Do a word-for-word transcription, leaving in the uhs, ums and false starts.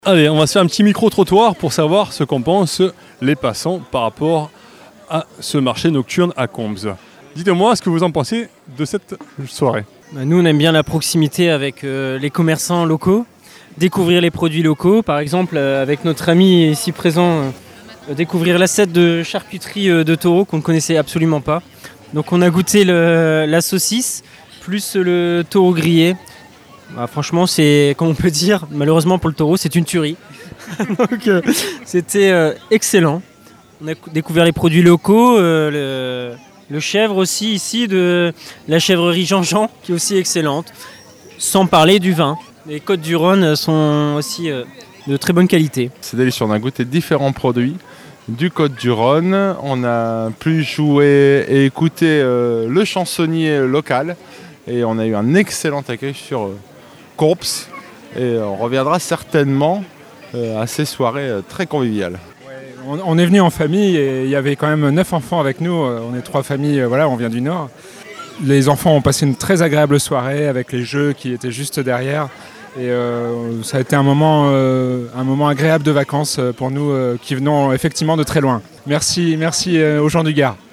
Allez, on va se faire un petit micro-trottoir pour savoir ce qu'en pensent les passants par rapport à ce marché nocturne à Combes. Dites-moi ce que vous en pensez de cette soirée. Nous, on aime bien la proximité avec euh, les commerçants locaux, découvrir les produits locaux. Par exemple, euh, avec notre ami ici présent, euh, découvrir l'assiette de charcuterie euh, de taureau qu'on ne connaissait absolument pas. Donc on a goûté le, la saucisse, plus le taureau grillé. Bah, franchement, c'est, comme on peut dire, malheureusement pour le taureau, c'est une tuerie. Donc euh, c'était euh, excellent. On a découvert les produits locaux, euh, le, le chèvre aussi ici, de la chèvrerie Jean-Jean, qui est aussi excellente. Sans parler du vin. Les Côtes-du-Rhône sont aussi euh, de très bonne qualité. C'est délicieux, on a goûté différents produits du Côtes-du-Rhône. On a pu jouer et écouter euh, le chansonnier local. Et on a eu un excellent accueil sur euh, Combes. Et on reviendra certainement euh, à ces soirées euh, très conviviales. On, on est venu en famille et il y avait quand même neuf enfants avec nous. On est trois familles, voilà, on vient du Nord. Les enfants ont passé une très agréable soirée avec les jeux qui étaient juste derrière. Et euh, ça a été un moment, euh, un moment agréable de vacances pour nous euh, qui venons effectivement de très loin. Merci, merci euh, aux gens du Gard.